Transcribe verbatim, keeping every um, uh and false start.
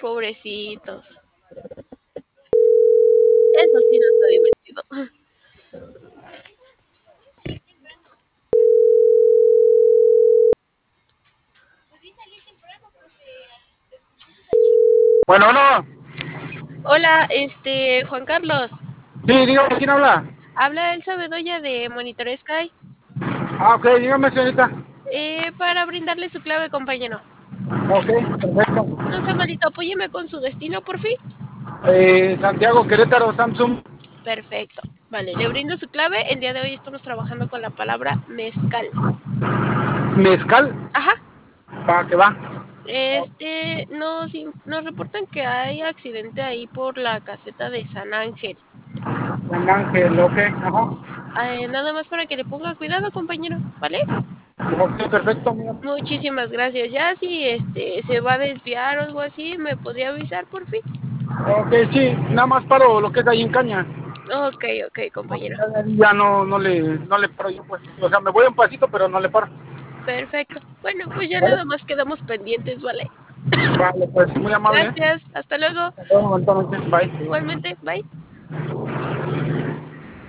Pobrecitos. Eso sí no está divertido. Bueno, no. Hola, este, Juan Carlos. Sí, dígame, ¿quién habla? Habla Elsa Bedoya de Monitor Sky. Ah, ok, dígame, señorita. Eh, para brindarle su clave, compañero. Ok, perfecto. No sea malito, apóyeme con su destino, por fin. Eh, Santiago, Querétaro, Samsung. Perfecto. Vale, le brindo su clave. El día de hoy estamos trabajando con la palabra mezcal. Mezcal. Ajá. Va, que va. Este, nos, in- nos reportan que hay accidente ahí por la caseta de San Ángel. San Ángel, ok, ajá. Eh, nada más para que le ponga cuidado, compañero, ¿vale? Ok, perfecto, mira. Muchísimas gracias. Ya si este se va a desviar o algo así, ¿me podría avisar por fin? Ok, sí, nada más paro lo que es ahí en caña. Ok, ok, compañero. Ya no, no le, no le paro yo, pues. O sea, me voy un pasito, pero no le paro. Perfecto. Bueno, pues ya ¿Vale? nada más quedamos pendientes, ¿vale? Vale, pues muy amable. Gracias. Hasta luego. Hasta luego, eventualmente. Bye. Igualmente, bye.